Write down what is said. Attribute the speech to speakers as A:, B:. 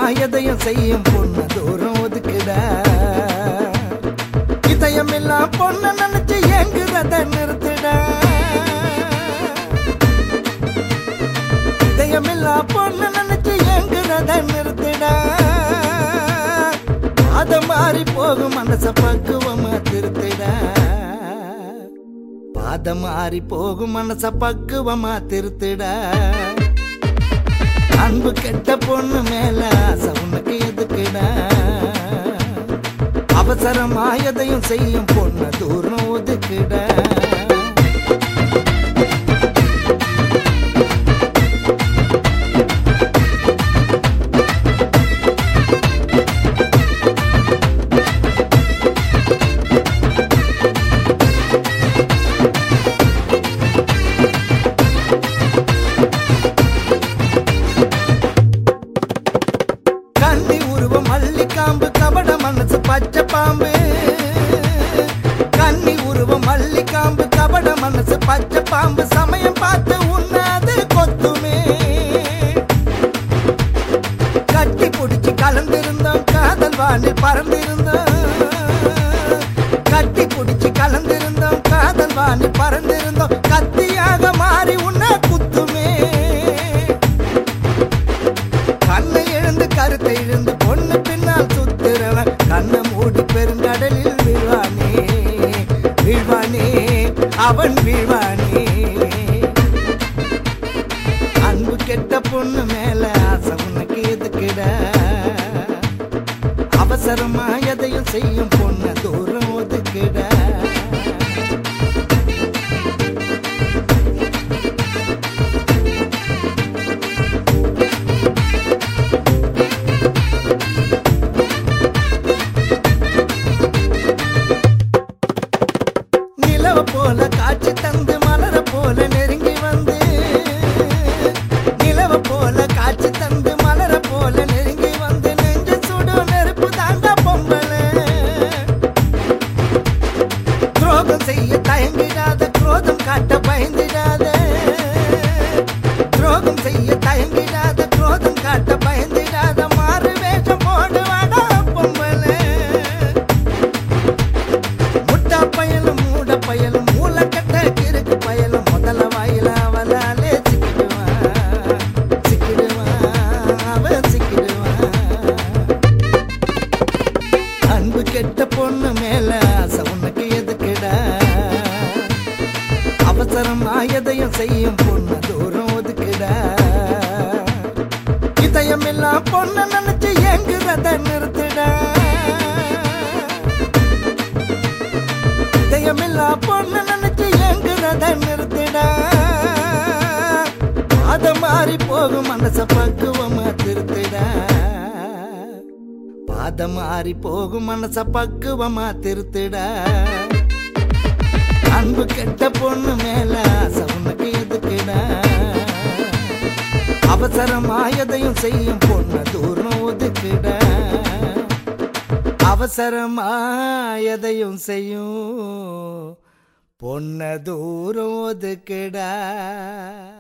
A: எதையும் செய்யும் பொண்ணு தூரம் ஒதுக்குடா. இதயம் எல்லாம் பொண்ணு நினைச்சு எங்குறத நிறுத்துடா. இதயம் எல்லாம் பொண்ணு நினைச்சு எங்குறத நிறுத்துடா. அத மாறி போகும் மனச பக்குவமா திருத்துடா. பாத மாறி போகும் மனச பக்குவமா திருத்துடா. அன்பு கெட்ட பொண்ணு மேல ஆசை உனக்கு எதுக்குடா. அவசரமா எதையும் செய்யும் பொண்ணு தூரம் ஒதுக்குடா. மல்லிகாம்பு கபட மனசு பச்சை பாம்பு. கன்னி உருவம் மல்லிகாம்பு கபட மனசு பச்சை பாம்பு. சமயம் பார்த்து உண்ணாது கொத்துமே. கட்டி பிடிச்சி கலந்திருந்தோம் காதல் வானில் பறந்திருந்தோம். கட்டி பிடிச்சி கலந்திருந்தோம் காதல் வானில் பறந்திருந்தோம். கத்தியாக மாறி உன்ன குத்துமே. கண்ணை எழுந்து கருத்தை எழுந்து பொண்ணு பின்னால் சுத்துறவன் கண்ணை மூடி பெருங்கடலில் வீழ்வானே. வீழ்வானே அவன் வீழ்வானே. அன்பு கெட்ட பொண்ணு மேல ஆசை உனக்கு எதுக்குடா. அவசரமா எதையும் செய்யும் பொண்ணு தூரம் ஒதுக்குடா. போல காட்சி தந்து மலர போல நெருங்கி வந்து. நிலவ போல காட்சி தந்து மலர போல நெருங்கி வந்து. நெஞ்சு சுடு நெருப்பு தாண்ட பொம்பளை. துரோகம் செய்ய தயங்கிடாத குரோதம் காட்ட பயந்திடாத. துரோகம் செய்ய தயங்கிடாத குரோதம் காட்ட பயந்திடாத. மாறு வேஷம் போடுவாடா பொம்பளை. முட்டா பயலும் மூட பயலும் மூலக்கட்ட கிறுக்கு பயலும் முதல வாயில அவளாலே சிக்கிடுவான். சிக்கிடுவான் அவன் சிக்கிடுவான். அன்பு கெட்ட பொண்ணு மேல ஆசை உனக்கு எதுக்குடா. அவசரமா எதையும் செய்யும் பொண்ணு தூரம் ஒதுக்குடா. இதயம் எல்லாம் பொண்ணு நினைச்சு எங்குறத நிறுத்துடா. இதயமில்லா பொண்ணு நினைச்சு எங்குறத நிறுத்திடா. பாத மாறி போகும் மனச பக்குவமா திருத்திடா. பாத மாறி போகும் மனச பக்குவமா திருத்திடா. அன்பு கெட்ட பொண்ணு மேல ஆசை உனக்கு எதுக்குடா. அவசரமா எதையும் செய்யும் பொண்ணு தூரம் ஒதுக்குடா. அவசரமா எதையும் செய்யும் பொண்ண தூரம் ஒதுக்குடா.